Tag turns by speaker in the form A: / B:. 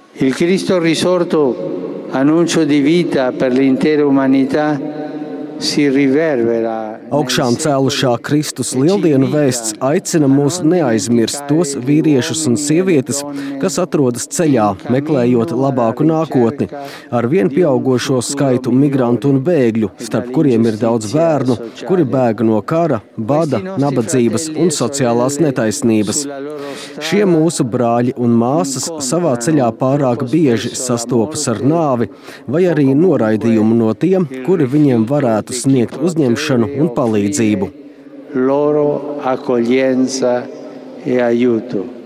A: Il Cristo risorto, annuncio di vita per l'intera umanità, si riverbera.
B: Augšām cēlušā Kristus lieldienu vēsts aicina mūs neaizmirst tos vīriešus un sievietes, kas atrodas ceļā, meklējot labāku nākotni, ar vien pieaugošo skaitu migrantu un bēgļu, starp kuriem ir daudz bērnu, kuri bēg no kara, bada, nabadzības un sociālās netaisnības. Šie mūsu brāļi un māsas savā ceļā pārāk bieži sastopas ar nāvi vai arī noraidījumu no tiem, kuri viņiem varētu sniegt uzņemšanu un palīdzību.
A: Loro accoglienza e aiuto.